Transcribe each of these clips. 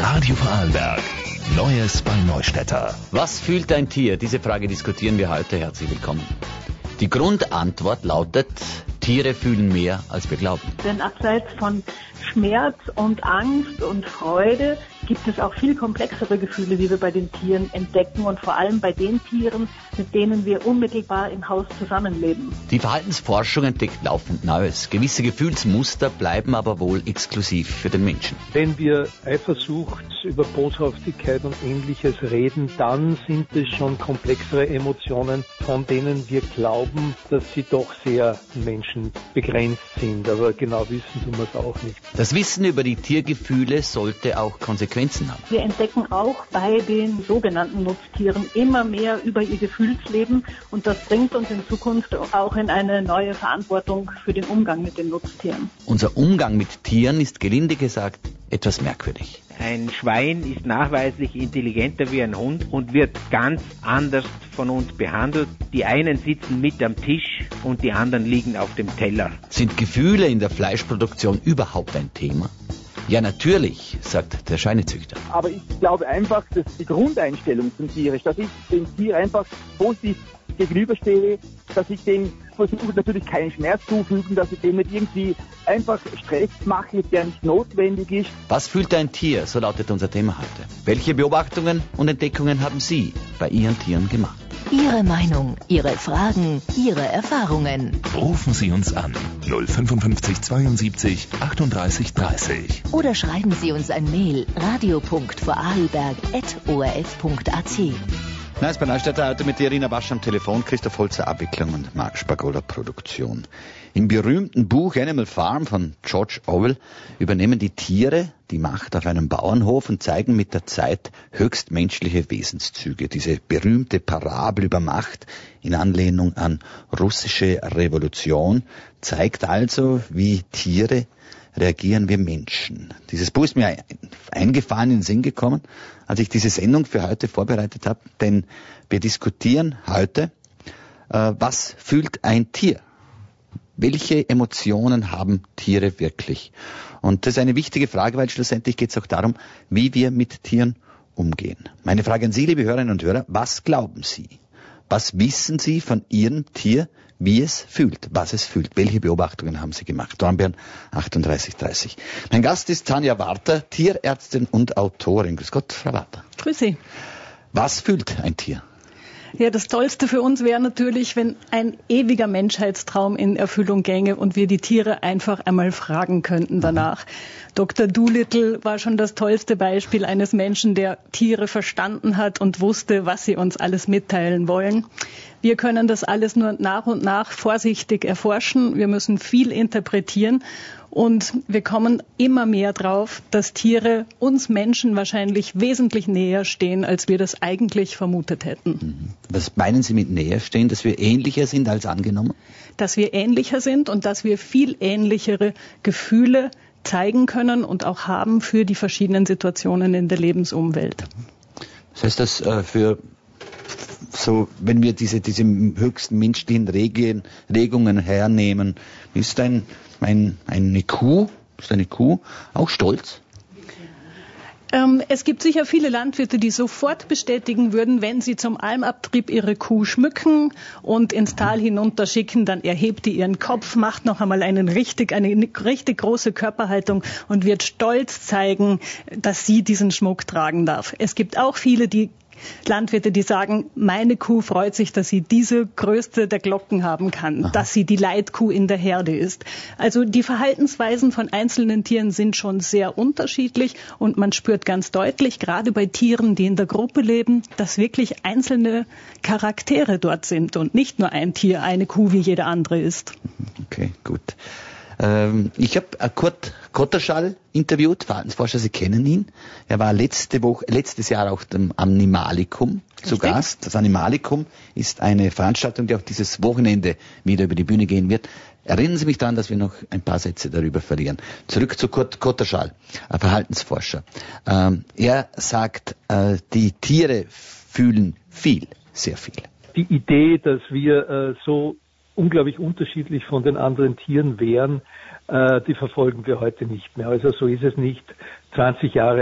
Radio Vorarlberg. Neues bei Neustädter. Was fühlt ein Tier? Diese Frage diskutieren wir heute. Herzlich willkommen. Die Grundantwort lautet, Tiere fühlen mehr, als wir glauben. Denn abseits von Schmerz und Angst und Freude gibt es auch viel komplexere Gefühle, die wir bei den Tieren entdecken und vor allem bei den Tieren, mit denen wir unmittelbar im Haus zusammenleben. Die Verhaltensforschung entdeckt laufend Neues. Gewisse Gefühlsmuster bleiben aber wohl exklusiv für den Menschen. Wenn wir Eifersucht über Boshaftigkeit und Ähnliches reden, dann sind es schon komplexere Emotionen, von denen wir glauben, dass sie doch sehr menschenbegrenzt sind. Aber genau wissen tun wir es auch nicht. Das Wissen über die Tiergefühle sollte auch Konsequenzen haben. Wir entdecken auch bei den sogenannten Nutztieren immer mehr über ihr Gefühlsleben und das bringt uns in Zukunft auch in eine neue Verantwortung für den Umgang mit den Nutztieren. Unser Umgang mit Tieren ist gelinde gesagt etwas merkwürdig. Ein Schwein ist nachweislich intelligenter wie ein Hund und wird ganz anders von uns behandelt. Die einen sitzen mit am Tisch und die anderen liegen auf dem Teller. Sind Gefühle in der Fleischproduktion überhaupt ein Thema? Ja, natürlich, sagt der Schweinezüchter. Aber ich glaube einfach, dass die Grundeinstellung zum Tier ist, dass ich dem Tier einfach positiv gegenüberstehe, dass ich dem versuche natürlich keinen Schmerz zufügen, dass ich dem nicht irgendwie einfach Stress mache, der nicht notwendig ist. Was fühlt ein Tier? So lautet unser Thema heute. Welche Beobachtungen und Entdeckungen haben Sie bei Ihren Tieren gemacht? Ihre Meinung, Ihre Fragen, Ihre Erfahrungen. Rufen Sie uns an 055 72 38 30. Oder schreiben Sie uns ein Mail radio.vorarlberg@orf.at. Neues bei Neustädter heute mit Irina Basch am Telefon, Christoph Holzer Abwicklung und Marc Spagola Produktion. Im berühmten Buch Animal Farm von George Orwell übernehmen die Tiere die Macht auf einem Bauernhof und zeigen mit der Zeit höchst menschliche Wesenszüge. Diese berühmte Parabel über Macht in Anlehnung an russische Revolution zeigt also, wie Tiere reagieren wir Menschen. Dieses Buch ist mir eingefallen, in den Sinn gekommen, als ich diese Sendung für heute vorbereitet habe, denn wir diskutieren heute, was fühlt ein Tier? Welche Emotionen haben Tiere wirklich? Und das ist eine wichtige Frage, weil schlussendlich geht es auch darum, wie wir mit Tieren umgehen. Meine Frage an Sie, liebe Hörerinnen und Hörer, was glauben Sie? Was wissen Sie von Ihrem Tier, wie es fühlt, was es fühlt? Welche Beobachtungen haben Sie gemacht? Dornbirn 3830. Mein Gast ist Tanja Warter, Tierärztin und Autorin. Grüß Gott, Frau Warter. Grüß Sie. Was fühlt ein Tier? Ja, das Tollste für uns wäre natürlich, wenn ein ewiger Menschheitstraum in Erfüllung gänge und wir die Tiere einfach einmal fragen könnten danach. Dr. Dolittle war schon das tollste Beispiel eines Menschen, der Tiere verstanden hat und wusste, was sie uns alles mitteilen wollen. Wir können das alles nur nach und nach vorsichtig erforschen. Wir müssen viel interpretieren. Und wir kommen immer mehr drauf, dass Tiere uns Menschen wahrscheinlich wesentlich näher stehen, als wir das eigentlich vermutet hätten. Was meinen Sie mit näher stehen, dass wir ähnlicher sind als angenommen? Dass wir ähnlicher sind und dass wir viel ähnlichere Gefühle zeigen können und auch haben für die verschiedenen Situationen in der Lebensumwelt. Das heißt, dass wenn wir diese höchsten menschlichen Regungen hernehmen, ist eine Kuh auch stolz? Es gibt sicher viele Landwirte, die sofort bestätigen würden, wenn sie zum Almabtrieb ihre Kuh schmücken und ins Tal hinunter schicken, dann erhebt die ihren Kopf, macht noch einmal eine richtig große Körperhaltung und wird stolz zeigen, dass sie diesen Schmuck tragen darf. Es gibt auch viele, Landwirte, die sagen, meine Kuh freut sich, dass sie diese Größte der Glocken haben kann, dass sie die Leitkuh in der Herde ist. Also die Verhaltensweisen von einzelnen Tieren sind schon sehr unterschiedlich und man spürt ganz deutlich, gerade bei Tieren, die in der Gruppe leben, dass wirklich einzelne Charaktere dort sind und nicht nur ein Tier, eine Kuh wie jede andere ist. Okay, gut. Ich habe Kurt Kotterschall interviewt, Verhaltensforscher, Sie kennen ihn. Er war letztes Jahr auch am Animalicum zu Gast. Das Animalicum ist eine Veranstaltung, die auch dieses Wochenende wieder über die Bühne gehen wird. Erinnern Sie mich daran, dass wir noch ein paar Sätze darüber verlieren. Zurück zu Kurt Kotterschall, Verhaltensforscher. Er sagt, die Tiere fühlen viel, sehr viel. Die Idee, dass wir so unglaublich unterschiedlich von den anderen Tieren wären, die verfolgen wir heute nicht mehr. Also so ist es nicht. 20 Jahre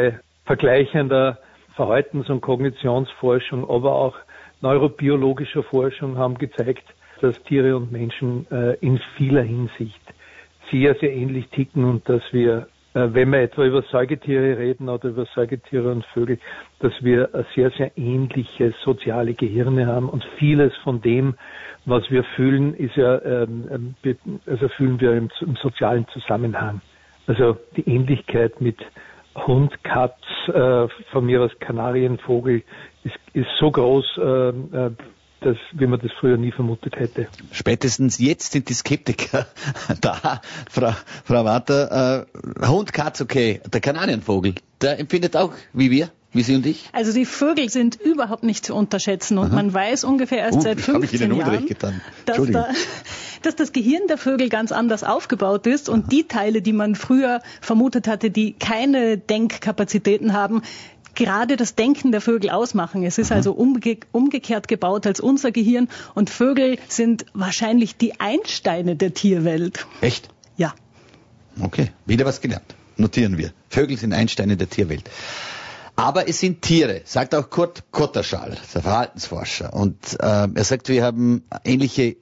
vergleichender Verhaltens- und Kognitionsforschung, aber auch neurobiologischer Forschung haben gezeigt, dass Tiere und Menschen in vieler Hinsicht sehr, sehr ähnlich ticken und dass wir, wenn wir etwa über Säugetiere reden oder über Säugetiere und Vögel, dass wir sehr, sehr ähnliche soziale Gehirne haben und vieles von dem, was wir fühlen, ist ja, fühlen wir im sozialen Zusammenhang. Also die Ähnlichkeit mit Hund, Katz, von mir aus Kanarienvogel, ist so groß, wie man das früher nie vermutet hätte. Spätestens jetzt sind die Skeptiker da. Frau Watter, Hund, Katz, okay. Der Kanarienvogel, der empfindet auch wie wir, wie Sie und ich? Also die Vögel sind überhaupt nicht zu unterschätzen und man weiß ungefähr erst seit 15 Jahren, dass das Gehirn der Vögel ganz anders aufgebaut ist und die Teile, die man früher vermutet hatte, die keine Denkkapazitäten haben, gerade das Denken der Vögel ausmachen. Es ist also umgekehrt gebaut als unser Gehirn und Vögel sind wahrscheinlich die Einsteine der Tierwelt. Echt? Ja. Okay, wieder was gelernt. Notieren wir. Vögel sind Einsteine der Tierwelt. Aber es sind Tiere, sagt auch Kurt Kotterschall, der Verhaltensforscher. Und er sagt, wir haben ähnliche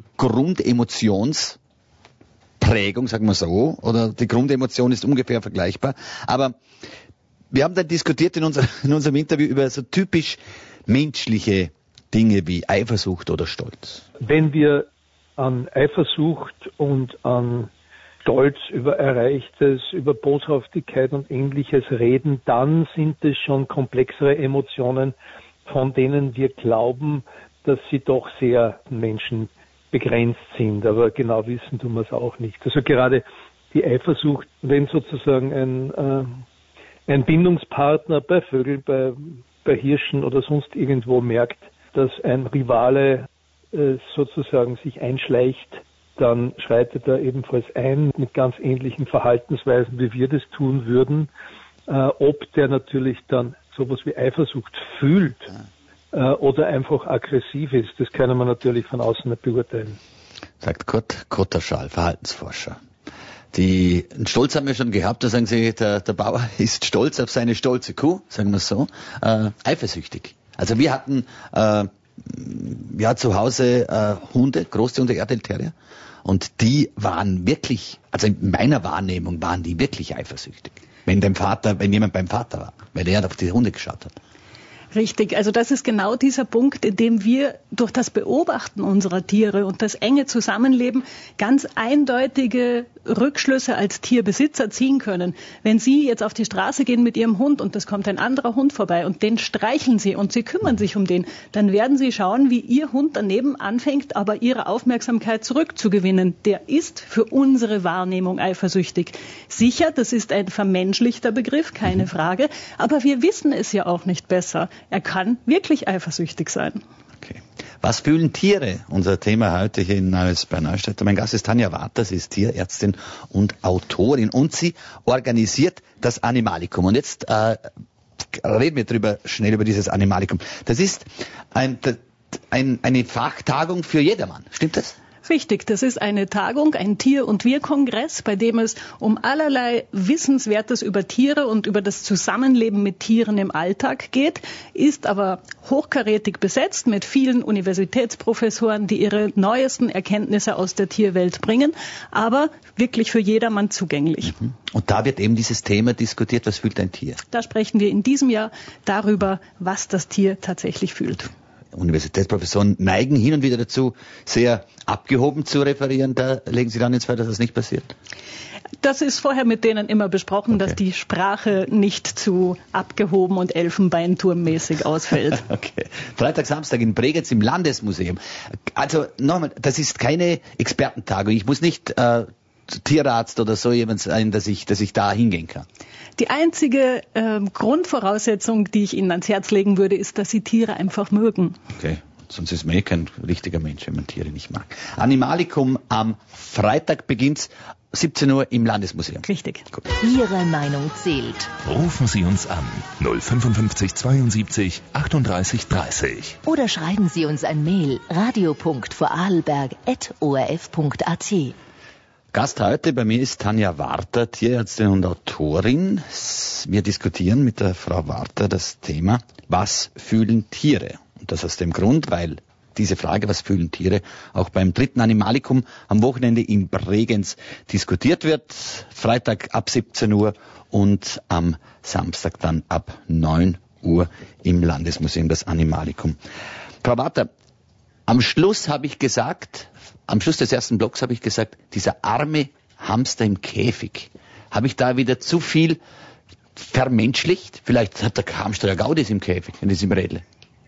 Grundemotionsprägung, sagen wir so, oder die Grundemotion ist ungefähr vergleichbar. Aber wir haben dann diskutiert in unserem Interview über so typisch menschliche Dinge wie Eifersucht oder Stolz. Wenn wir an Eifersucht und an Stolz über Erreichtes, über Boshaftigkeit und Ähnliches reden, dann sind es schon komplexere Emotionen, von denen wir glauben, dass sie doch sehr menschenbegrenzt sind. Aber genau wissen tun wir es auch nicht. Also gerade die Eifersucht, wenn sozusagen ein Bindungspartner bei Vögeln, bei Hirschen oder sonst irgendwo merkt, dass ein Rivale sozusagen sich einschleicht, dann schreitet er ebenfalls ein mit ganz ähnlichen Verhaltensweisen, wie wir das tun würden. Ob der natürlich dann sowas wie Eifersucht fühlt oder einfach aggressiv ist, das kann man natürlich von außen nicht beurteilen. Sagt Kurt Kotterschall, Verhaltensforscher. Den Stolz haben wir schon gehabt, da sagen sie, der Bauer ist stolz auf seine stolze Kuh, sagen wir es so, eifersüchtig. Also wir hatten zu Hause Hunde, Großhunde, Airedale Terrier, und die waren wirklich, also in meiner Wahrnehmung waren die wirklich eifersüchtig, wenn jemand beim Vater war, weil der auf die Hunde geschaut hat. Richtig, also das ist genau dieser Punkt, in dem wir durch das Beobachten unserer Tiere und das enge Zusammenleben ganz eindeutige Rückschlüsse als Tierbesitzer ziehen können. Wenn Sie jetzt auf die Straße gehen mit Ihrem Hund und es kommt ein anderer Hund vorbei und den streicheln Sie und Sie kümmern sich um den, dann werden Sie schauen, wie Ihr Hund daneben anfängt, aber Ihre Aufmerksamkeit zurückzugewinnen. Der ist für unsere Wahrnehmung eifersüchtig. Sicher, das ist ein vermenschlichter Begriff, keine Frage, aber wir wissen es ja auch nicht besser. Er kann wirklich eifersüchtig sein. Okay. Was fühlen Tiere? Unser Thema heute hier in Neues bei Neustadt. Mein Gast ist Tanja Watter, sie ist Tierärztin und Autorin und sie organisiert das Animalikum. Und jetzt reden wir schnell über dieses Animalikum. Das ist eine Fachtagung für jedermann, stimmt das? Richtig, das ist eine Tagung, ein Tier- und Wir-Kongress, bei dem es um allerlei Wissenswertes über Tiere und über das Zusammenleben mit Tieren im Alltag geht, ist aber hochkarätig besetzt mit vielen Universitätsprofessoren, die ihre neuesten Erkenntnisse aus der Tierwelt bringen, aber wirklich für jedermann zugänglich. Und da wird eben dieses Thema diskutiert, was fühlt ein Tier? Da sprechen wir in diesem Jahr darüber, was das Tier tatsächlich fühlt. Universitätsprofessoren neigen hin und wieder dazu, sehr abgehoben zu referieren. Da legen Sie dann ins Feld, dass das nicht passiert? Das ist vorher mit denen immer besprochen, okay, dass die Sprache nicht zu abgehoben und Elfenbeinturmmäßig ausfällt. Okay. Freitag, Samstag in Bregenz im Landesmuseum. Also nochmal, das ist keine Expertentagung. Ich muss nicht Tierarzt oder so jemand sein, dass ich da hingehen kann. Die einzige Grundvoraussetzung, die ich Ihnen ans Herz legen würde, ist, dass Sie Tiere einfach mögen. Okay, sonst ist man kein richtiger Mensch, wenn man Tiere nicht mag. Animalikum am Freitag beginnt 17 Uhr im Landesmuseum. Richtig. Gut. Ihre Meinung zählt. Rufen Sie uns an 055 72 38 30. Oder schreiben Sie uns ein Mail radio.vorarlberg@orf.at. Gast heute bei mir ist Tanja Warter, Tierärztin und Autorin. Wir diskutieren mit der Frau Warter das Thema, was fühlen Tiere? Und das aus dem Grund, weil diese Frage, was fühlen Tiere, auch beim 3. Animalikum am Wochenende in Bregenz diskutiert wird. Freitag ab 17 Uhr und am Samstag dann ab 9 Uhr im Landesmuseum das Animalikum. Frau Warter, am Schluss des ersten Blocks habe ich gesagt, dieser arme Hamster im Käfig. Habe ich da wieder zu viel vermenschlicht? Vielleicht hat der Hamster ja Gaudis im Käfig, in diesem Rädle.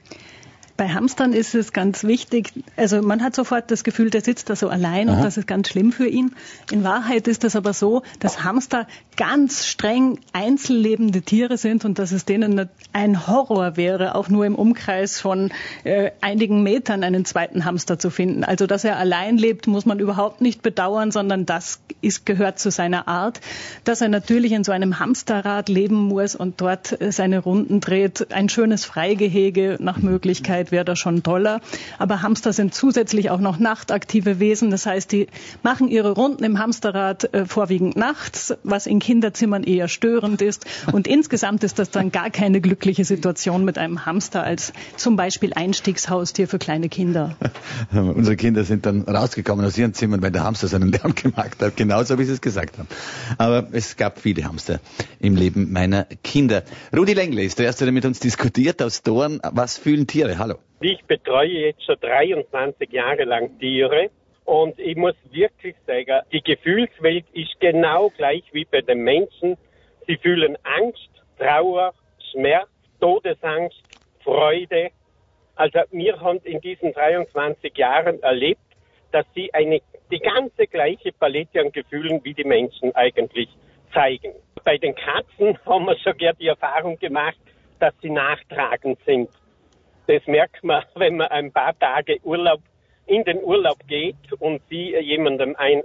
Bei Hamstern ist es ganz wichtig, also man hat sofort das Gefühl, der sitzt da so allein und das ist ganz schlimm für ihn. In Wahrheit ist es aber so, dass Hamster ganz streng einzellebende Tiere sind und dass es denen ein Horror wäre, auch nur im Umkreis von einigen Metern einen zweiten Hamster zu finden. Also, dass er allein lebt, muss man überhaupt nicht bedauern, sondern das gehört zu seiner Art. Dass er natürlich in so einem Hamsterrad leben muss und dort seine Runden dreht, ein schönes Freigehege nach Möglichkeit wäre das schon toller. Aber Hamster sind zusätzlich auch noch nachtaktive Wesen. Das heißt, die machen ihre Runden im Hamsterrad vorwiegend nachts, was in Kinderzimmern eher störend ist. Und insgesamt ist das dann gar keine glückliche Situation mit einem Hamster als zum Beispiel Einstiegshaustier für kleine Kinder. Unsere Kinder sind dann rausgekommen aus ihren Zimmern, weil der Hamster seinen Lärm gemacht hat. Genauso, wie sie es gesagt haben. Aber es gab viele Hamster im Leben meiner Kinder. Rudi Lengle ist der Erste, der mit uns diskutiert aus Dorn. Was fühlen Tiere? Hallo. Ich betreue jetzt schon 23 Jahre lang Tiere und ich muss wirklich sagen, die Gefühlswelt ist genau gleich wie bei den Menschen. Sie fühlen Angst, Trauer, Schmerz, Todesangst, Freude. Also wir haben in diesen 23 Jahren erlebt, dass sie die ganze gleiche Palette an Gefühlen wie die Menschen eigentlich zeigen. Bei den Katzen haben wir sogar die Erfahrung gemacht, dass sie nachtragend sind. Das merkt man, wenn man ein paar Tage in den Urlaub geht und sie jemand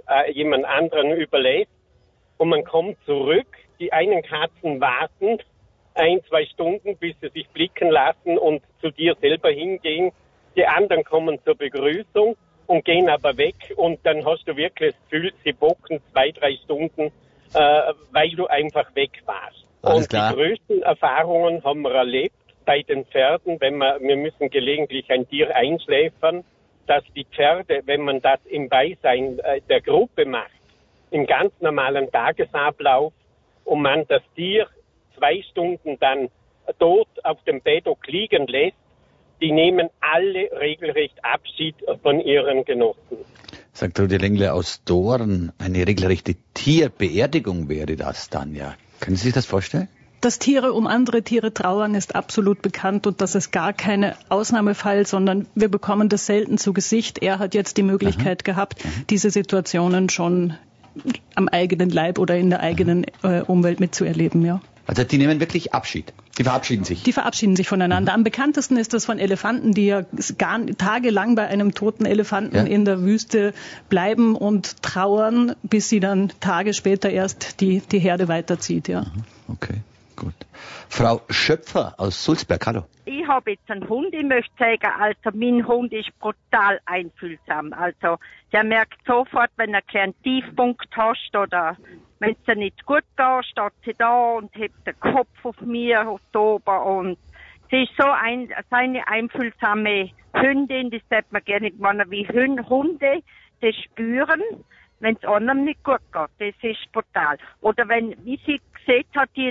anderen überlässt und man kommt zurück. Die einen Katzen warten 1-2 Stunden, bis sie sich blicken lassen und zu dir selber hingehen. Die anderen kommen zur Begrüßung und gehen aber weg und dann hast du wirklich das Gefühl, sie bocken 2-3 Stunden, weil du einfach weg warst. Alles und klar. Die größten Erfahrungen haben wir erlebt bei den Pferden, wir müssen gelegentlich ein Tier einschläfern, dass die Pferde, wenn man das im Beisein der Gruppe macht, im ganz normalen Tagesablauf und man das Tier 2 Stunden dann tot auf dem Paddock liegen lässt, die nehmen alle regelrecht Abschied von ihren Genossen. Sagt Rudi Lengle aus Dorn, eine regelrechte Tierbeerdigung wäre das dann, ja. Können Sie sich das vorstellen? Dass Tiere um andere Tiere trauern, ist absolut bekannt und das ist gar kein Ausnahmefall, sondern wir bekommen das selten zu Gesicht. Er hat jetzt die Möglichkeit gehabt, diese Situationen schon am eigenen Leib oder in der eigenen Umwelt mitzuerleben, ja. Also die nehmen wirklich Abschied. Die verabschieden sich. Die verabschieden sich voneinander. Am bekanntesten ist das von Elefanten, die ja tagelang bei einem toten Elefanten in der Wüste bleiben und trauern, bis sie dann Tage später erst die Herde weiterzieht, ja. Okay. Gut. Frau Schöpfer aus Sulzberg, hallo. Ich habe jetzt einen Hund, ich möchte sagen, also mein Hund ist brutal einfühlsam. Also der merkt sofort, wenn er einen kleinen Tiefpunkt hast oder wenn es dir nicht gut geht, steht sie da und hebt den Kopf auf mir, auf die Ober und sie ist so eine einfühlsame Hündin, das sagt man gerne nicht, wie Hunde das spüren, wenn es einem nicht gut geht. Das ist brutal. Oder wie sie gesehen hat, die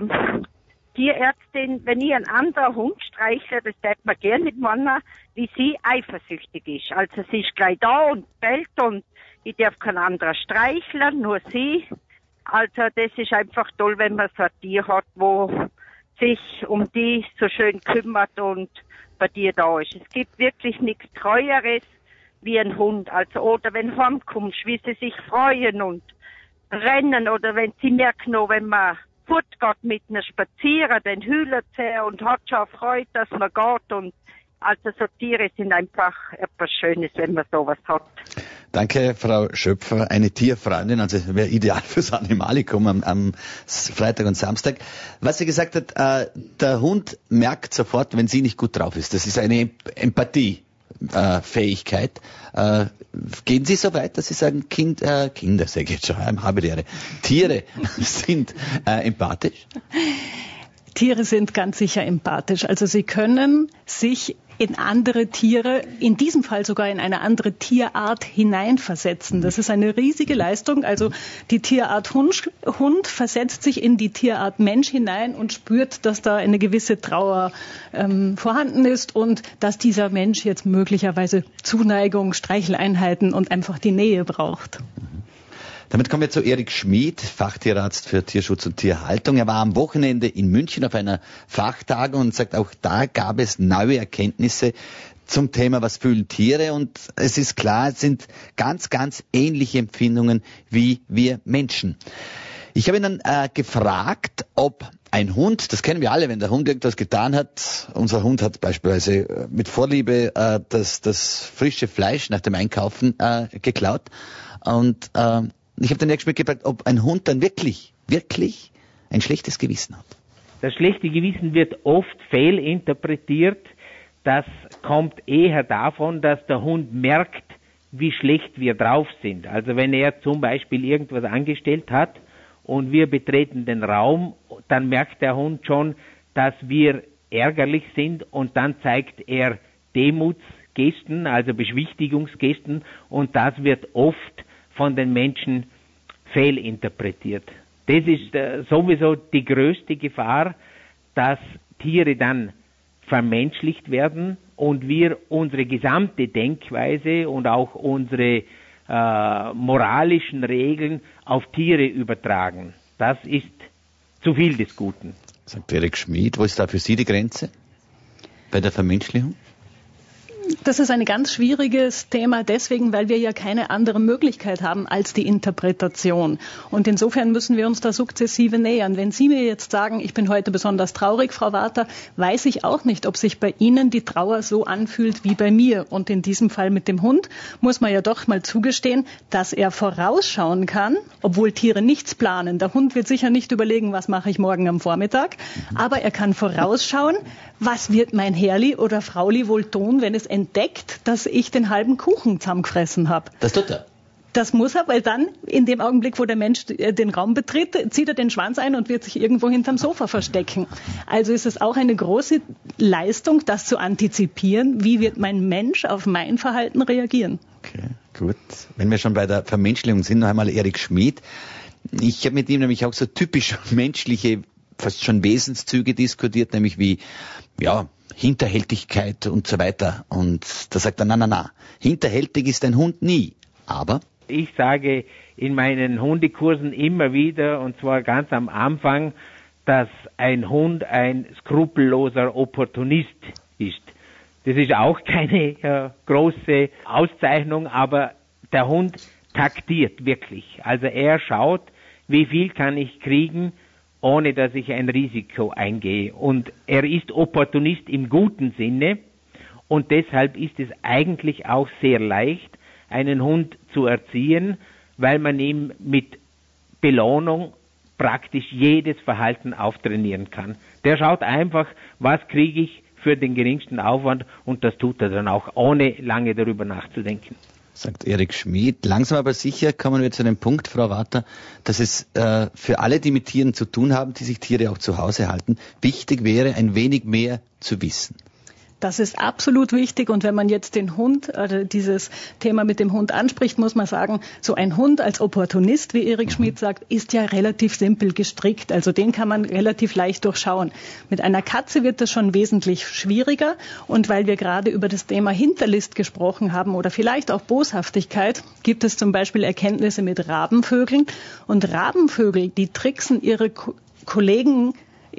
Tierärztin, wenn ich einen anderen Hund streichle, das sagt man gerne nicht, wie sie eifersüchtig ist. Also sie ist gleich da und bellt und ich darf keinen anderen streicheln, nur sie. Also das ist einfach toll, wenn man so ein Tier hat, wo sich um die so schön kümmert und bei dir da ist. Es gibt wirklich nichts Treueres wie ein Hund. Also, oder wenn du heimkommst, wie sie sich freuen und rennen oder wenn sie merken noch, wenn man fortgeht mit einer Spazieren, dann hüllen sie und hat schon Freude, dass man geht und also so Tiere sind einfach etwas Schönes, wenn man sowas hat. Danke, Frau Schöpfer. Eine Tierfreundin, also wäre ideal fürs Animalikum am Freitag und Samstag. Was sie gesagt hat, der Hund merkt sofort, wenn sie nicht gut drauf ist. Das ist eine Empathie. Fähigkeit. Gehen Sie so weit, dass Sie sagen, Kinder, sage ich jetzt schon, habe die Ehre, Tiere sind empathisch? Tiere sind ganz sicher empathisch. Also sie können sich in andere Tiere, in diesem Fall sogar in eine andere Tierart hineinversetzen. Das ist eine riesige Leistung. Also die Tierart Hund versetzt sich in die Tierart Mensch hinein und spürt, dass da eine gewisse Trauer vorhanden ist und dass dieser Mensch jetzt möglicherweise Zuneigung, Streicheleinheiten und einfach die Nähe braucht. Damit kommen wir zu Erik Schmid, Fachtierarzt für Tierschutz und Tierhaltung. Er war am Wochenende in München auf einer Fachtagung und sagt, auch da gab es neue Erkenntnisse zum Thema, was fühlen Tiere. Und es ist klar, es sind ganz, ganz ähnliche Empfindungen wie wir Menschen. Ich habe ihn dann gefragt, ob ein Hund, das kennen wir alle, wenn der Hund irgendwas getan hat, unser Hund hat beispielsweise mit Vorliebe das frische Fleisch nach dem Einkaufen geklaut. Und ich habe den Erik Schmid gefragt, ob ein Hund dann wirklich ein schlechtes Gewissen hat. Das schlechte Gewissen wird oft fehlinterpretiert. Das kommt eher davon, dass der Hund merkt, wie schlecht wir drauf sind. Also wenn er zum Beispiel irgendwas angestellt hat und wir betreten den Raum, dann merkt der Hund schon, dass wir ärgerlich sind und dann zeigt er Demutsgesten, also Beschwichtigungsgesten, und das wird oft von den Menschen fehlinterpretiert. Das ist sowieso die größte Gefahr, dass Tiere dann vermenschlicht werden und wir unsere gesamte Denkweise und auch unsere moralischen Regeln auf Tiere übertragen. Das ist zu viel des Guten. Sagt Erik Schmid, wo ist da für Sie die Grenze bei der Vermenschlichung? Das ist ein ganz schwieriges Thema deswegen, weil wir ja keine andere Möglichkeit haben als die Interpretation. Und insofern müssen wir uns da sukzessive nähern. Wenn Sie mir jetzt sagen, ich bin heute besonders traurig, Frau Warter, weiß ich auch nicht, ob sich bei Ihnen die Trauer so anfühlt wie bei mir. Und in diesem Fall mit dem Hund muss man ja doch mal zugestehen, dass er vorausschauen kann, obwohl Tiere nichts planen. Der Hund wird sicher nicht überlegen, was mache ich morgen am Vormittag. Aber er kann vorausschauen, was wird mein Herrli oder Frauli wohl tun, wenn es entdeckt, dass ich den halben Kuchen zusammengefressen habe. Das tut er. Das muss er, weil dann, in dem Augenblick, wo der Mensch den Raum betritt, zieht er den Schwanz ein und wird sich irgendwo hinterm Sofa verstecken. Also ist es auch eine große Leistung, das zu antizipieren, wie wird mein Mensch auf mein Verhalten reagieren. Okay, gut. Wenn wir schon bei der Vermenschlichung sind, noch einmal Erik Schmid. Ich habe mit ihm nämlich auch so typisch menschliche, fast schon Wesenszüge diskutiert, nämlich wie, Hinterhältigkeit und so weiter. Und da sagt er, na. Hinterhältig ist ein Hund nie. Aber? Ich sage in meinen Hundekursen immer wieder, und zwar ganz am Anfang, dass ein Hund ein skrupelloser Opportunist ist. Das ist auch keine große Auszeichnung, aber der Hund taktiert wirklich. Also er schaut, wie viel kann ich kriegen, ohne dass ich ein Risiko eingehe. Und er ist Opportunist im guten Sinne und deshalb ist es eigentlich auch sehr leicht, einen Hund zu erziehen, weil man ihm mit Belohnung praktisch jedes Verhalten auftrainieren kann. Der schaut einfach, was kriege ich für den geringsten Aufwand und das tut er dann auch, ohne lange darüber nachzudenken. Sagt Erik Schmid. Langsam aber sicher kommen wir zu dem Punkt, Frau Warter, dass es für alle, die mit Tieren zu tun haben, die sich Tiere auch zu Hause halten, wichtig wäre, ein wenig mehr zu wissen. Das ist absolut wichtig und wenn man jetzt den Hund, dieses Thema mit dem Hund anspricht, muss man sagen, so ein Hund als Opportunist, wie Erik Schmid sagt, ist ja relativ simpel gestrickt. Also den kann man relativ leicht durchschauen. Mit einer Katze wird das schon wesentlich schwieriger und weil wir gerade über das Thema Hinterlist gesprochen haben oder vielleicht auch Boshaftigkeit, gibt es zum Beispiel Erkenntnisse mit Rabenvögeln und Rabenvögel, die tricksen ihre Kollegen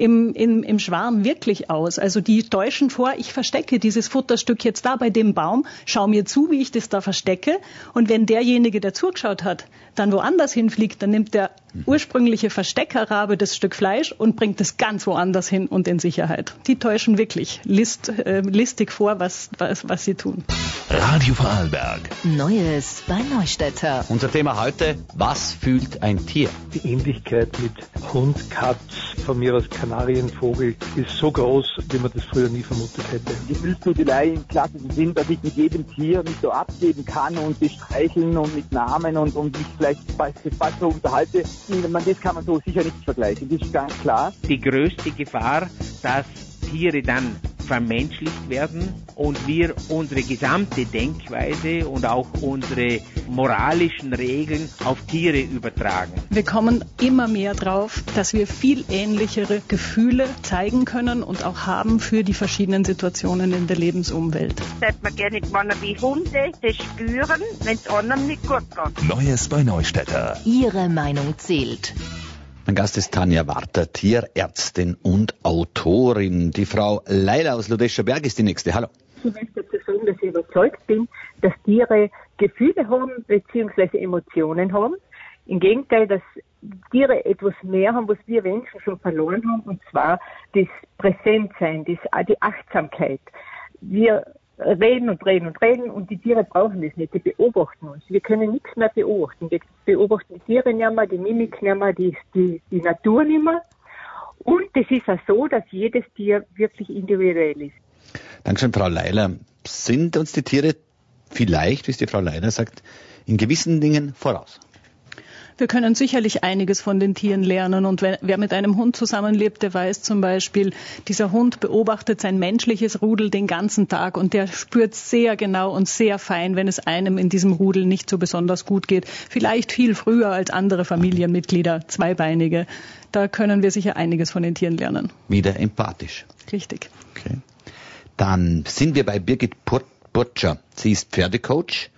im Schwarm wirklich aus. Also die täuschen vor, ich verstecke dieses Futterstück jetzt da bei dem Baum, schau mir zu, wie ich das da verstecke und wenn derjenige, der zugeschaut hat, dann woanders hinfliegt, dann nimmt der ursprüngliche Versteckerrabe das Stück Fleisch und bringt es ganz woanders hin und in Sicherheit. Die täuschen wirklich listig vor, was sie tun. Radio Vorarlberg. Neues bei Neustädter. Unser Thema heute, was fühlt ein Tier? Die Ähnlichkeit mit Hund, Katz, von mir aus Kanarienvogel, ist so groß, wie man das früher nie vermutet hätte. Gefühlsdudelei im klassischen Sinn, dass ich mit jedem Tier mich so abgeben kann und bestreicheln und mit Namen und mich vielleicht fast so unterhalte. Das kann man so sicher nicht vergleichen, das ist ganz klar. Die größte Gefahr, dass Tiere dann vermenschlicht werden und wir unsere gesamte Denkweise und auch unsere moralischen Regeln auf Tiere übertragen. Wir kommen immer mehr drauf, dass wir viel ähnlichere Gefühle zeigen können und auch haben für die verschiedenen Situationen in der Lebensumwelt. Das hätte man gerne gewonnen wie Hunde, das spüren, wenn es anderen nicht gut geht. Neues bei Neustädter. Ihre Meinung zählt. Mein Gast ist Tanja Warter, Tierärztin und Autorin. Die Frau Leila aus Ludescher Berg ist die nächste. Hallo. Ich möchte dazu sagen, dass ich überzeugt bin, dass Tiere Gefühle haben bzw. Emotionen haben. Im Gegenteil, dass Tiere etwas mehr haben, was wir Menschen schon verloren haben, und zwar das Präsentsein, die Achtsamkeit. Wir reden und die Tiere brauchen das nicht, die beobachten uns. Wir können nichts mehr beobachten. Wir beobachten die Tiere nicht mehr, die Mimik nicht mehr, die Natur nicht mehr. Und es ist auch so, dass jedes Tier wirklich individuell ist. Dankeschön, Frau Leila. Sind uns die Tiere vielleicht, wie es die Frau Leila sagt, in gewissen Dingen voraus? Wir können sicherlich einiges von den Tieren lernen. Und wer mit einem Hund zusammenlebt, der weiß zum Beispiel, dieser Hund beobachtet sein menschliches Rudel den ganzen Tag und der spürt sehr genau und sehr fein, wenn es einem in diesem Rudel nicht so besonders gut geht. Vielleicht viel früher als andere Familienmitglieder, Zweibeinige. Da können wir sicher einiges von den Tieren lernen. Wieder empathisch. Richtig. Okay. Dann sind wir bei Birgit Burtscher. Sie ist Pferdecoach.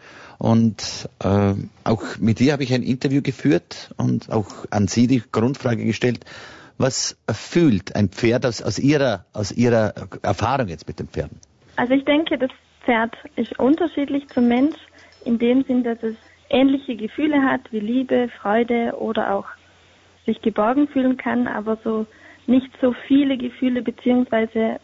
Und auch mit ihr habe ich ein Interview geführt und auch an Sie die Grundfrage gestellt, was fühlt ein Pferd aus Ihrer Erfahrung jetzt mit den Pferden? Also ich denke, das Pferd ist unterschiedlich zum Mensch, in dem Sinn, dass es ähnliche Gefühle hat wie Liebe, Freude oder auch sich geborgen fühlen kann, aber so nicht so viele Gefühle beziehungsweise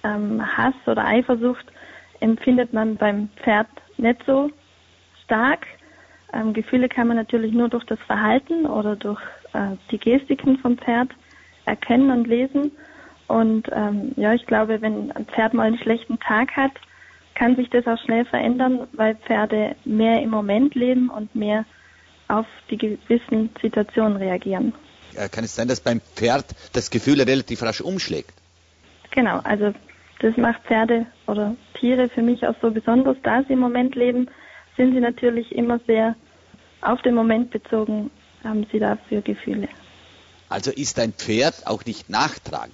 Hass oder Eifersucht empfindet man beim Pferd nicht so stark. Gefühle kann man natürlich nur durch das Verhalten oder durch die Gestiken vom Pferd erkennen und lesen. Und ich glaube, wenn ein Pferd mal einen schlechten Tag hat, kann sich das auch schnell verändern, weil Pferde mehr im Moment leben und mehr auf die gewissen Situationen reagieren. Kann es sein, dass beim Pferd das Gefühl relativ rasch umschlägt? Genau, also das macht Pferde oder Tiere für mich auch so besonders, da sie im Moment leben, sind sie natürlich immer sehr auf den Moment bezogen, haben sie dafür Gefühle. Also ist ein Pferd auch nicht nachtragend?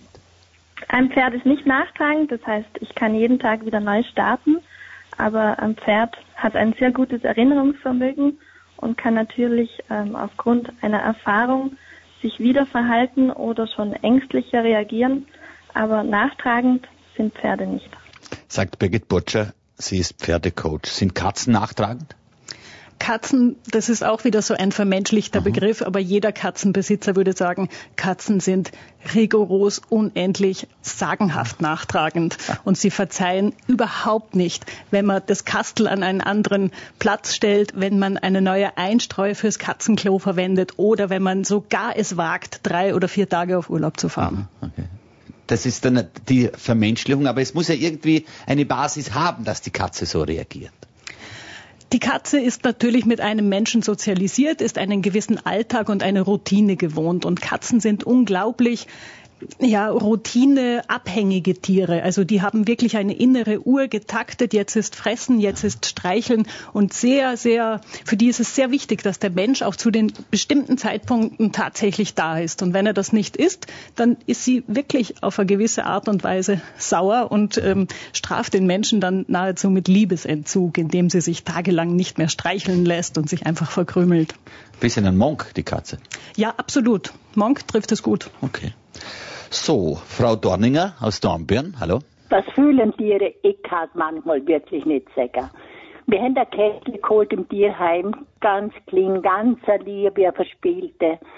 Ein Pferd ist nicht nachtragend, das heißt, ich kann jeden Tag wieder neu starten, aber ein Pferd hat ein sehr gutes Erinnerungsvermögen und kann natürlich aufgrund einer Erfahrung sich wieder verhalten oder schon ängstlicher reagieren, aber nachtragend sind Pferde nicht. Sagt Birgit Burtscher, sie ist Pferdecoach. Sind Katzen nachtragend? Katzen, das ist auch wieder so ein vermenschlichter Begriff, aber jeder Katzenbesitzer würde sagen, Katzen sind rigoros, unendlich, sagenhaft nachtragend. Und sie verzeihen überhaupt nicht, wenn man das Kastel an einen anderen Platz stellt, wenn man eine neue Einstreu fürs Katzenklo verwendet oder wenn man sogar es wagt, 3 oder 4 Tage auf Urlaub zu fahren. Okay. Das ist dann die Vermenschlichung, aber es muss ja irgendwie eine Basis haben, dass die Katze so reagiert. Die Katze ist natürlich mit einem Menschen sozialisiert, ist einen gewissen Alltag und eine Routine gewohnt. Und Katzen sind unglaublich routineabhängige Tiere. Also die haben wirklich eine innere Uhr getaktet. Jetzt ist Fressen, jetzt ist Streicheln. Und für die ist es sehr wichtig, dass der Mensch auch zu den bestimmten Zeitpunkten tatsächlich da ist. Und wenn er das nicht ist, dann ist sie wirklich auf eine gewisse Art und Weise sauer und straft den Menschen dann nahezu mit Liebesentzug, indem sie sich tagelang nicht mehr streicheln lässt und sich einfach verkrümelt. Bisschen ein Monk, die Katze. Ja, absolut. Monk trifft es gut. Okay. So, Frau Dorninger aus Dornbirn, hallo. Was fühlen Tiere? Ich kann manchmal wirklich nicht sagen. Wir haben ein Kätzchen geholt im Tierheim, ganz klein, ganz eine Liebe, eine verspielte.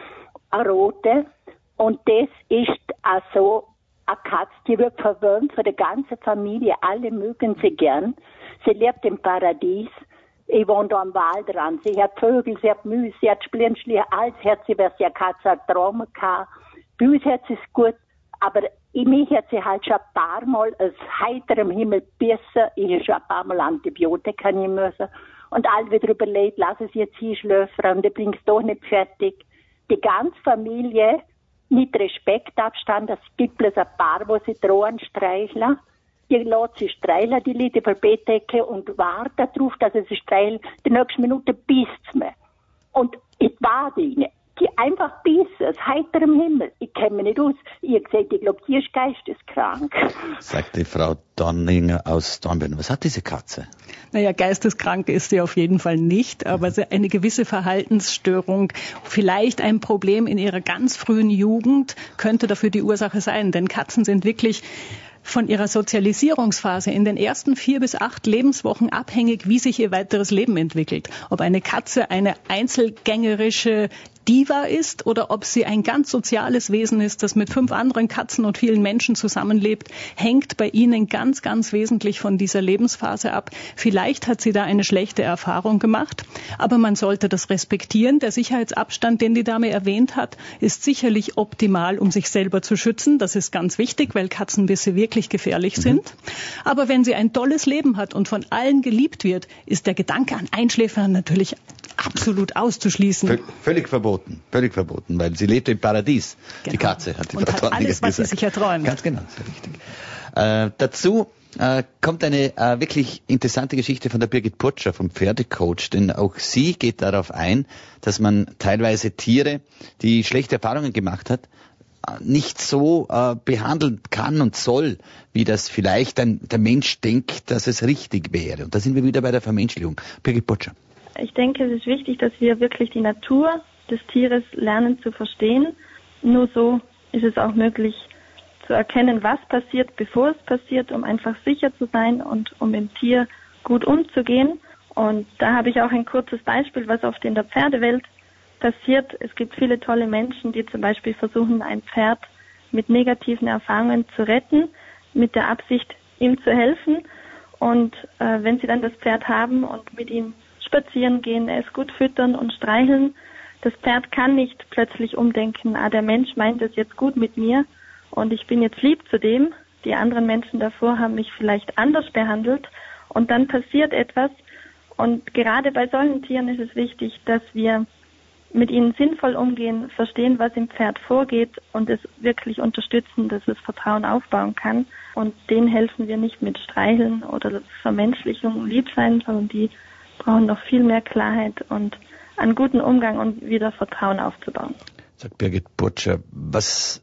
eine rote. Und das ist also eine Katze, die wird verwöhnt von der ganzen Familie. Alle mögen sie gern. Sie lebt im Paradies. Ich wohne da am Waldrand. Sie hat Vögel, sie hat Müsse, sie hat Splirnschlier, alles hat sie, weil sie eine Katze hat Traum gehabt. Bei uns hat sie es gut, aber mich hat sie halt schon ein paar Mal aus heiterem Himmel gebissen. Ich habe schon ein paar Mal Antibiotika nehmen müssen. Und alle wieder überlegt, lass es jetzt hinschläfern und ich bring's doch nicht fertig. Die ganze Familie, nicht Respektabstand, es gibt bloß ein paar, wo sie drohen streicheln. Die lässt sie streicheln, die liegt über die Bettdecke und wartet darauf, dass sie streichelt. Die nächste Minute bisst's mir. Und ich warte ihnen. Die einfach bissen, aus heiterem Himmel. Ich kenne mich nicht aus. Ich habe gesagt, ich glaube, die ist geisteskrank. Sagt die Frau Donninger aus Dornbirn. Was hat diese Katze? Naja, geisteskrank ist sie auf jeden Fall nicht, aber eine gewisse Verhaltensstörung, vielleicht ein Problem in ihrer ganz frühen Jugend, könnte dafür die Ursache sein. Denn Katzen sind wirklich von ihrer Sozialisierungsphase in den ersten 4 bis 8 Lebenswochen abhängig, wie sich ihr weiteres Leben entwickelt. Ob eine Katze eine einzelgängerische Diva ist oder ob sie ein ganz soziales Wesen ist, das mit 5 anderen Katzen und vielen Menschen zusammenlebt, hängt bei ihnen ganz, ganz wesentlich von dieser Lebensphase ab. Vielleicht hat sie da eine schlechte Erfahrung gemacht, aber man sollte das respektieren. Der Sicherheitsabstand, den die Dame erwähnt hat, ist sicherlich optimal, um sich selber zu schützen. Das ist ganz wichtig, weil Katzenbisse wirklich gefährlich sind. Aber wenn sie ein tolles Leben hat und von allen geliebt wird, ist der Gedanke an Einschläfern natürlich absolut auszuschließen. Völlig verboten, weil sie lebt im Paradies. Genau. Die Katze hat die und Frau hat alles, was sie sich erträumt. Ganz genau, sehr richtig. Dazu kommt eine wirklich interessante Geschichte von der Birgit Putscher vom Pferdecoach, denn auch sie geht darauf ein, dass man teilweise Tiere, die schlechte Erfahrungen gemacht hat, nicht so behandeln kann und soll, wie das vielleicht der Mensch denkt, dass es richtig wäre. Und da sind wir wieder bei der Vermenschlichung. Birgit Putscher. Ich denke, es ist wichtig, dass wir wirklich die Natur des Tieres lernen zu verstehen. Nur so ist es auch möglich zu erkennen, was passiert, bevor es passiert, um einfach sicher zu sein und um mit dem Tier gut umzugehen. Und da habe ich auch ein kurzes Beispiel, was oft in der Pferdewelt passiert. Es gibt viele tolle Menschen, die zum Beispiel versuchen, ein Pferd mit negativen Erfahrungen zu retten, mit der Absicht, ihm zu helfen. Und wenn sie dann das Pferd haben und mit ihm spazieren gehen, es gut füttern und streicheln, das Pferd kann nicht plötzlich umdenken, der Mensch meint es jetzt gut mit mir und ich bin jetzt lieb zu dem. Die anderen Menschen davor haben mich vielleicht anders behandelt und dann passiert etwas. Und gerade bei solchen Tieren ist es wichtig, dass wir mit ihnen sinnvoll umgehen, verstehen, was im Pferd vorgeht und es wirklich unterstützen, dass es Vertrauen aufbauen kann. Und denen helfen wir nicht mit Streicheln oder Vermenschlichung, Liebsein, sondern die brauchen noch viel mehr Klarheit und einen guten Umgang und wieder Vertrauen aufzubauen. Sagt Birgit Putscher, was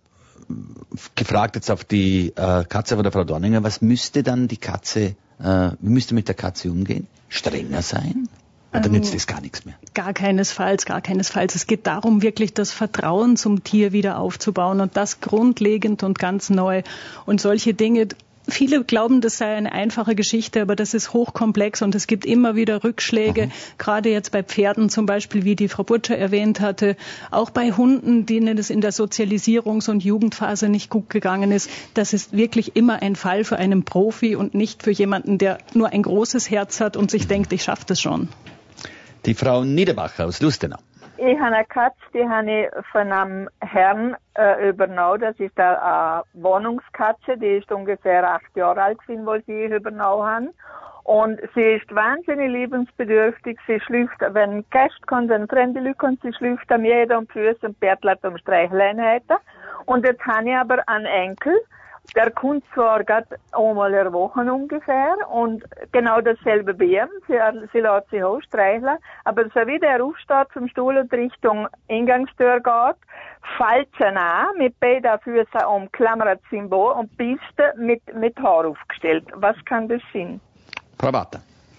gefragt jetzt auf die Katze von der Frau Dorninger, was müsste dann die Katze, wie müsste mit der Katze umgehen? Strenger sein? Oder nützt das gar nichts mehr? Gar keinesfalls. Es geht darum, wirklich das Vertrauen zum Tier wieder aufzubauen und das grundlegend und ganz neu. Und solche Dinge, viele glauben, das sei eine einfache Geschichte, aber das ist hochkomplex und es gibt immer wieder Rückschläge, gerade jetzt bei Pferden zum Beispiel, wie die Frau Putscher erwähnt hatte, auch bei Hunden, denen es in der Sozialisierungs- und Jugendphase nicht gut gegangen ist. Das ist wirklich immer ein Fall für einen Profi und nicht für jemanden, der nur ein großes Herz hat und sich denkt, ich schaffe das schon. Die Frau Niederbacher aus Lustenau. Ich habe eine Katze, die habe ich von einem Herrn übernommen. Das ist eine Wohnungskatze, die ist ungefähr 8 Jahre alt gewesen, als ich übernommen habe. Und sie ist wahnsinnig liebensbedürftig. Sie schläft, wenn Gäste kommen, wenn fremde Leute kommen, sie schläft am jeder um die Füße und bettelt um Streicheleinheiten. Und jetzt habe ich aber einen Enkel, der kommt zwar gerade einmal in der Woche ungefähr und genau dasselbe bei ihm. Sie lässt sich auch streicheln, aber so wie der aufsteht vom Stuhl und Richtung Eingangstür geht, fällt sie an, mit beiden Füßen umklammert sie im Boden und bist mit Haar aufgestellt. Was kann das sein? Frau Watter.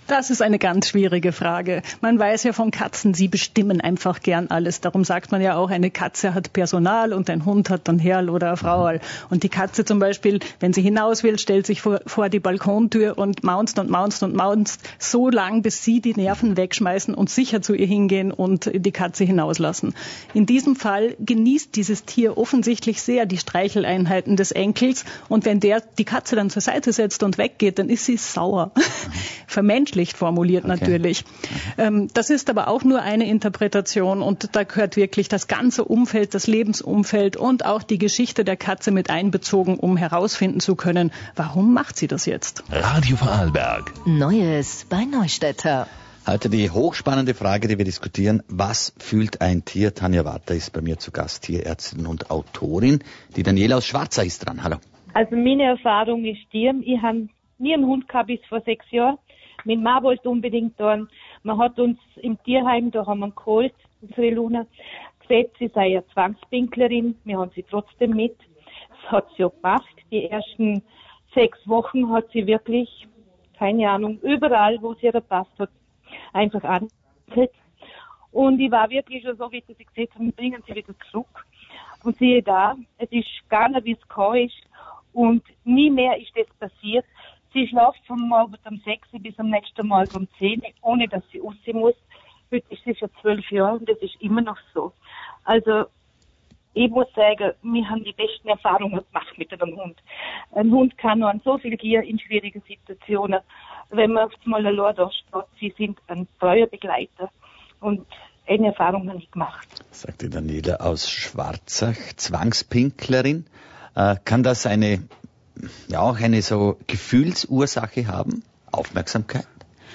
Das ist eine ganz schwierige Frage. Man weiß ja von Katzen, sie bestimmen einfach gern alles. Darum sagt man ja auch, eine Katze hat Personal und ein Hund hat dann Herrl oder eine Frauerl. Und die Katze zum Beispiel, wenn sie hinaus will, stellt sich vor die Balkontür und maunzt und maunzt und maunzt so lang, bis sie die Nerven wegschmeißen und sicher zu ihr hingehen und die Katze hinauslassen. In diesem Fall genießt dieses Tier offensichtlich sehr die Streicheleinheiten des Enkels. Und wenn der die Katze dann zur Seite setzt und weggeht, dann ist sie sauer. Vermenschlicht formuliert natürlich. Das ist aber auch nur eine Interpretation und da gehört wirklich das ganze Umfeld, das Lebensumfeld und auch die Geschichte der Katze mit einbezogen, um herausfinden zu können, warum macht sie das jetzt? Radio Vorarlberg. Neues bei Neustädter. Heute die hochspannende Frage, die wir diskutieren. Was fühlt ein Tier? Tanja Warter ist bei mir zu Gast, Tierärztin und Autorin. Die Daniela aus Schwarzach ist dran. Hallo. Also meine Erfahrung ist die, ich habe nie einen Hund gehabt bis vor 6 Jahren. Mein Mann wollte unbedingt tun. Man hat uns im Tierheim, da haben wir ihn geholt, unsere Luna, gesagt, sie sei eine Zwangspinklerin. Wir haben sie trotzdem mit. Das hat sie auch gemacht. Die ersten 6 Wochen hat sie wirklich, keine Ahnung, überall, wo sie gepasst hat, einfach angesetzt. Und ich war wirklich schon so, wie sie gesagt haben, bringen sie wieder zurück. Und siehe da, es ist gar nicht, wie es gekommen ist. Und nie mehr ist das passiert. Sie schläft von morgens um 6 bis am nächsten Morgen um 10, ohne dass sie raus muss. Heute ist sie schon 12 Jahre und das ist immer noch so. Also, ich muss sagen, wir haben die besten Erfahrungen gemacht mit einem Hund. Ein Hund kann nur an so viel Gier in schwierigen Situationen. Wenn man auf einmal allein da steht, sie sind ein treuer Begleiter. Und eine Erfahrung habe ich gemacht. Sagt die Daniela aus Schwarzach, Zwangspinklerin. Kann das auch eine so Gefühlsursache haben? Aufmerksamkeit?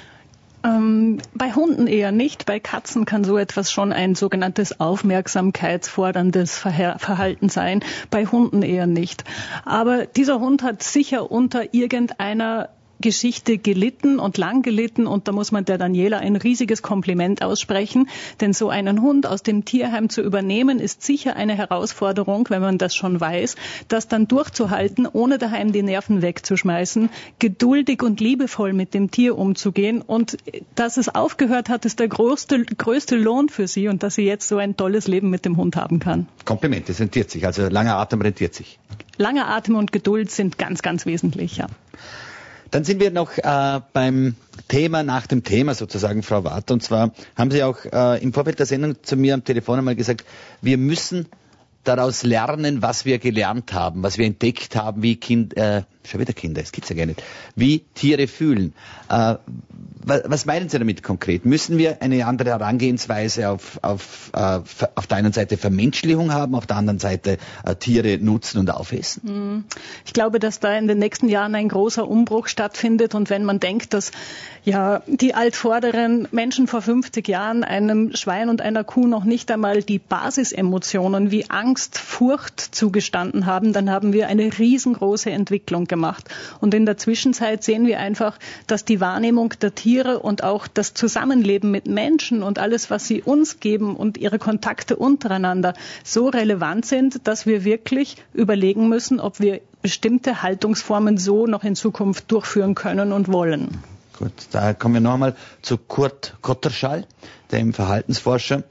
Bei Hunden eher nicht. Bei Katzen kann so etwas schon ein sogenanntes aufmerksamkeitsforderndes Verhalten sein. Bei Hunden eher nicht. Aber dieser Hund hat sicher unter irgendeiner Geschichte gelitten und lang gelitten und da muss man der Daniela ein riesiges Kompliment aussprechen, denn so einen Hund aus dem Tierheim zu übernehmen ist sicher eine Herausforderung, wenn man das schon weiß, das dann durchzuhalten, ohne daheim die Nerven wegzuschmeißen, geduldig und liebevoll mit dem Tier umzugehen und dass es aufgehört hat, ist der größte Lohn für sie und dass sie jetzt so ein tolles Leben mit dem Hund haben kann. Kompliment, es rentiert sich, also langer Atem rentiert sich. Langer Atem und Geduld sind ganz, ganz wesentlich, ja. Dann sind wir noch beim Thema nach dem Thema sozusagen, Frau Warter. Und zwar haben Sie auch im Vorfeld der Sendung zu mir am Telefon einmal gesagt, wir müssen daraus lernen, was wir gelernt haben, was wir entdeckt haben, wie schon wieder Kinder, es gibt's ja gar nicht, wie Tiere fühlen. Was meinen Sie damit konkret? Müssen wir eine andere Herangehensweise auf der einen Seite Vermenschlichung haben, auf der anderen Seite Tiere nutzen und aufessen? Ich glaube, dass da in den nächsten Jahren ein großer Umbruch stattfindet und wenn man denkt, dass ja die altvorderen Menschen vor 50 Jahren einem Schwein und einer Kuh noch nicht einmal die Basisemotionen wie Angst, Furcht zugestanden haben, dann haben wir eine riesengroße Entwicklung gemacht. Und in der Zwischenzeit sehen wir einfach, dass die Wahrnehmung der Tiere und auch das Zusammenleben mit Menschen und alles, was sie uns geben und ihre Kontakte untereinander so relevant sind, dass wir wirklich überlegen müssen, ob wir bestimmte Haltungsformen so noch in Zukunft durchführen können und wollen. Gut, da kommen wir noch einmal zu Kurt Kotterschall, dem Verhaltensforscher.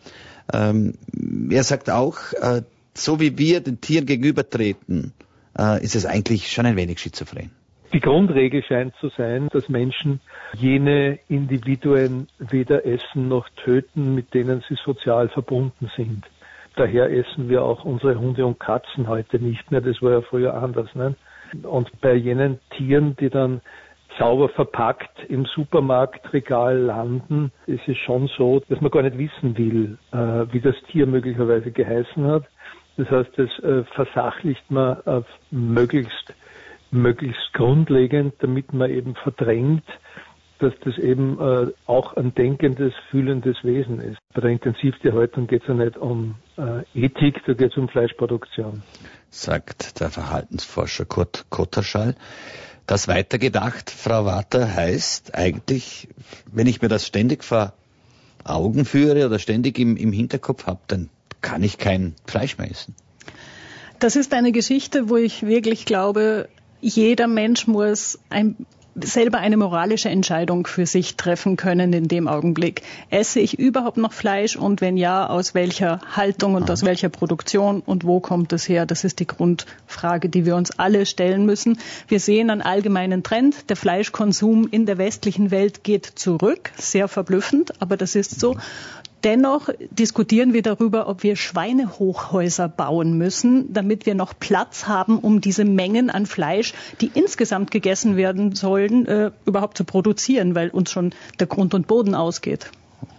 Er sagt auch, so wie wir den Tieren gegenübertreten, ist es eigentlich schon ein wenig schizophren. Die Grundregel scheint zu sein, dass Menschen jene Individuen weder essen noch töten, mit denen sie sozial verbunden sind. Daher essen wir auch unsere Hunde und Katzen heute nicht mehr. Das war ja früher anders. Ne? Und bei jenen Tieren, die dann sauber verpackt im Supermarktregal landen, ist es schon so, dass man gar nicht wissen will, wie das Tier möglicherweise geheißen hat. Das heißt, das versachlicht man auf möglichst grundlegend, damit man eben verdrängt, dass das eben auch ein denkendes, fühlendes Wesen ist. Bei der Intensivtierhaltung geht es ja nicht um Ethik, da geht es um Fleischproduktion. Sagt der Verhaltensforscher Kurt Kotterschall. Das weitergedacht, Frau Warter, heißt eigentlich, wenn ich mir das ständig vor Augen führe oder ständig im Hinterkopf habe, dann kann ich kein Fleisch mehr essen. Das ist eine Geschichte, wo ich wirklich glaube, jeder Mensch muss ein selber eine moralische Entscheidung für sich treffen können in dem Augenblick. Esse ich überhaupt noch Fleisch und wenn ja, aus welcher Haltung und aus welcher Produktion und wo kommt es her? Das ist die Grundfrage, die wir uns alle stellen müssen. Wir sehen einen allgemeinen Trend. Der Fleischkonsum in der westlichen Welt geht zurück. Sehr verblüffend, aber das ist so. Dennoch diskutieren wir darüber, ob wir Schweinehochhäuser bauen müssen, damit wir noch Platz haben, um diese Mengen an Fleisch, die insgesamt gegessen werden sollen, überhaupt zu produzieren, weil uns schon der Grund und Boden ausgeht.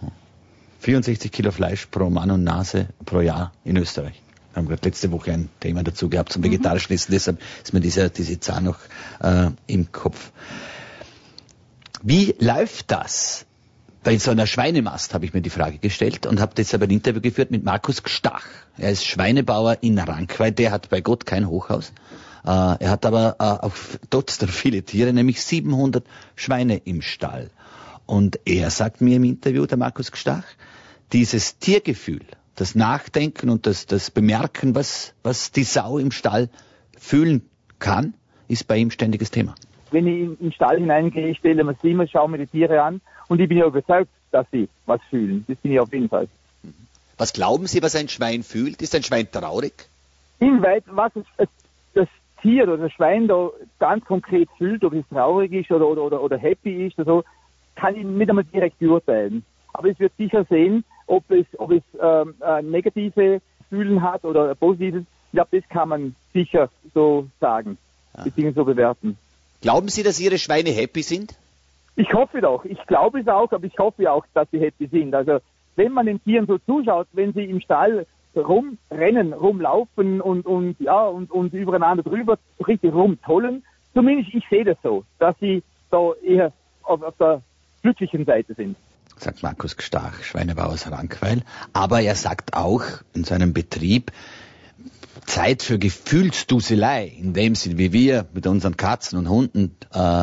64 Kilo Fleisch pro Mann und Nase pro Jahr in Österreich. Wir haben gerade letzte Woche ein Thema dazu gehabt zum vegetarischen Essen, deshalb ist mir diese Zahl noch im Kopf. Wie läuft das? Bei so einer Schweinemast habe ich mir die Frage gestellt und habe deshalb ein Interview geführt mit Markus Gstach. Er ist Schweinebauer in Rankweit, der hat bei Gott kein Hochhaus. Er hat aber auch trotzdem viele Tiere, nämlich 700 Schweine im Stall. Und er sagt mir im Interview, der Markus Gstach, dieses Tiergefühl, das Nachdenken und das Bemerken, was die Sau im Stall fühlen kann, ist bei ihm ständiges Thema. Wenn ich in den Stall hineingehe, stelle mir sie immer, schaue mir die Tiere an und ich bin ja überzeugt, dass sie was fühlen. Das bin ich auf jeden Fall. Was glauben Sie, was ein Schwein fühlt? Ist ein Schwein traurig? Inwieweit, was das Tier oder das Schwein da ganz konkret fühlt, ob es traurig ist oder happy ist, oder so, kann ich nicht einmal direkt beurteilen. Aber es wird sicher sehen, ob es negative Fühlen hat oder positives. Ich glaube, das kann man sicher so sagen, beziehungsweise so bewerten. Glauben Sie, dass Ihre Schweine happy sind? Ich hoffe doch. Ich glaube es auch, aber ich hoffe auch, dass sie happy sind. Also wenn man den Tieren so zuschaut, wenn sie im Stall rumrennen, rumlaufen und übereinander drüber richtig rumtollen, zumindest ich sehe das so, dass sie da eher auf der glücklichen Seite sind. Sagt Markus Gstach, Schweinebauer aus Rankweil. Aber er sagt auch in seinem Betrieb, Zeit für Gefühlsduselei, in dem Sinn, wie wir mit unseren Katzen und Hunden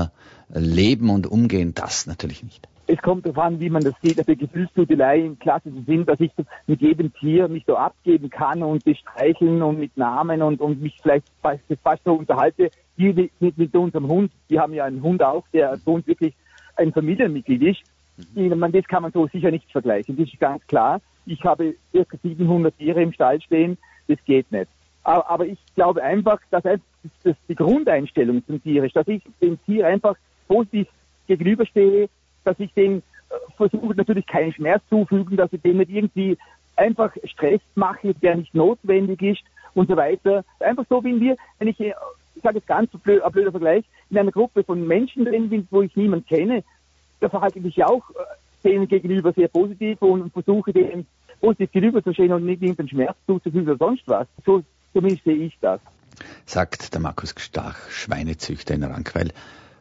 leben und umgehen, das natürlich nicht. Es kommt darauf an, wie man das sieht, also Gefühlsduselei im klassischen Sinn, dass ich mit jedem Tier mich so abgeben kann und bestreicheln und mit Namen und mich vielleicht fast so unterhalte, wie mit unserem Hund. Wir haben ja einen Hund auch, der für uns wirklich ein Familienmitglied ist. Das kann man so sicher nicht vergleichen. Das ist ganz klar. Ich habe ca. 700 Tiere im Stall stehen. Das geht nicht. Aber ich glaube einfach, dass die Grundeinstellung zum Tier ist, dass ich dem Tier einfach positiv gegenüberstehe, dass ich dem versuche natürlich keinen Schmerz zufügen, dass ich dem nicht irgendwie einfach Stress mache, der nicht notwendig ist und so weiter. Einfach so wie wir, wenn ich sage jetzt ganz ein blöder Vergleich, in einer Gruppe von Menschen drin bin, wo ich niemanden kenne, da verhalte ich mich auch denen gegenüber sehr positiv und versuche dem positiv gegenüberzustehen und nicht irgendeinen Schmerz zuzufügen oder sonst was. So zumindest sehe ich das. Sagt der Markus Gstach, Schweinezüchter in Rankweil.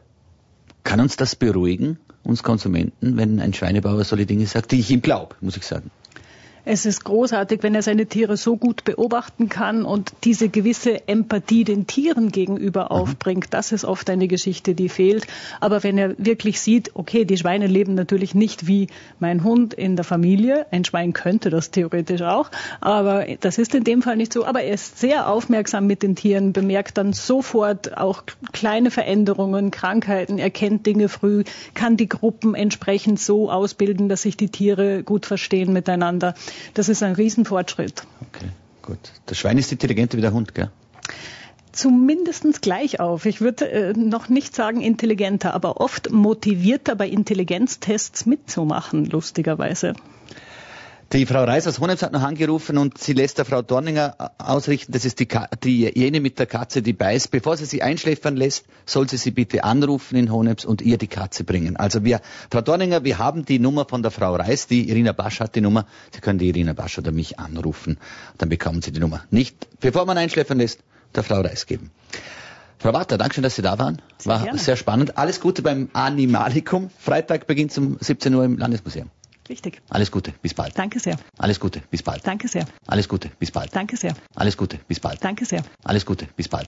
Kann uns das beruhigen, uns Konsumenten, wenn ein Schweinebauer solche Dinge sagt, die ich ihm glaube, muss ich sagen? Es ist großartig, wenn er seine Tiere so gut beobachten kann und diese gewisse Empathie den Tieren gegenüber aufbringt. Das ist oft eine Geschichte, die fehlt. Aber wenn er wirklich sieht, okay, die Schweine leben natürlich nicht wie mein Hund in der Familie. Ein Schwein könnte das theoretisch auch. Aber das ist in dem Fall nicht so. Aber er ist sehr aufmerksam mit den Tieren, bemerkt dann sofort auch kleine Veränderungen, Krankheiten, erkennt Dinge früh, kann die Gruppen entsprechend so ausbilden, dass sich die Tiere gut verstehen miteinander. Das ist ein Riesenfortschritt. Okay, gut. Das Schwein ist intelligenter wie der Hund, gell? Zumindest gleich auf. Ich würde noch nicht sagen intelligenter, aber oft motivierter bei Intelligenztests mitzumachen, lustigerweise. Die Frau Reis aus Honems hat noch angerufen und sie lässt der Frau Dorninger ausrichten, das ist jene mit der Katze, die beißt. Bevor sie einschläfern lässt, soll sie bitte anrufen in Honems und ihr die Katze bringen. Also Frau Dorninger, wir haben die Nummer von der Frau Reis, die Irina Basch hat die Nummer. Sie können die Irina Basch oder mich anrufen, dann bekommen Sie die Nummer. Nicht, bevor man einschläfern lässt, der Frau Reis geben. Frau Watter, danke schön, dass Sie da waren. War sehr spannend. Alles Gute beim Animalikum. Freitag beginnt um 17 Uhr im Landesmuseum. Richtig. Alles Gute, bis bald. Danke sehr. Alles Gute, bis bald. Danke sehr. Alles Gute, bis bald. Danke sehr. Alles Gute, bis bald. Danke sehr. Alles Gute, bis bald.